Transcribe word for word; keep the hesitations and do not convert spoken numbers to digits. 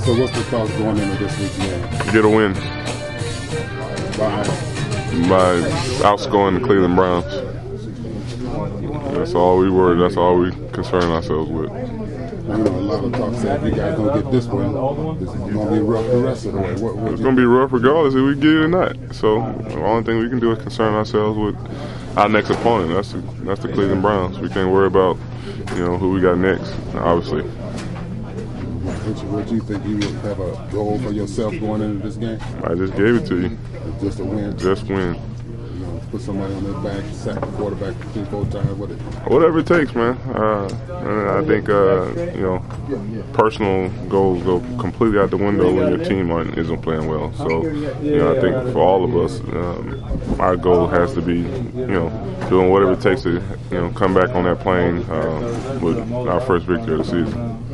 So what's the thoughts going into this week's game? Get a win. By? By outscoring the Cleveland Browns. That's all we worry. That's all we concern ourselves with. I know a lot of talk said if you guys don't get this one, it's going to be rough the rest of the way. What, what it's going to be rough regardless if we get it or not. So the only thing we can do is concern ourselves with our next opponent. That's the, that's the Cleveland Browns. We can't worry about, you know, who we got next, obviously. What do you think you would have a goal for yourself going into this game? I just gave it to you. Just a win? Just win. You know, put somebody on their back, sack the quarterback three, four times. What it, Whatever it takes, man. Uh, and I think, uh, you know, personal goals go completely out the window when your team aren't, isn't playing well. So, you know, I think for all of us, um, our goal has to be, you know, doing whatever it takes to, you know, come back on that plane uh, with our first victory of the season.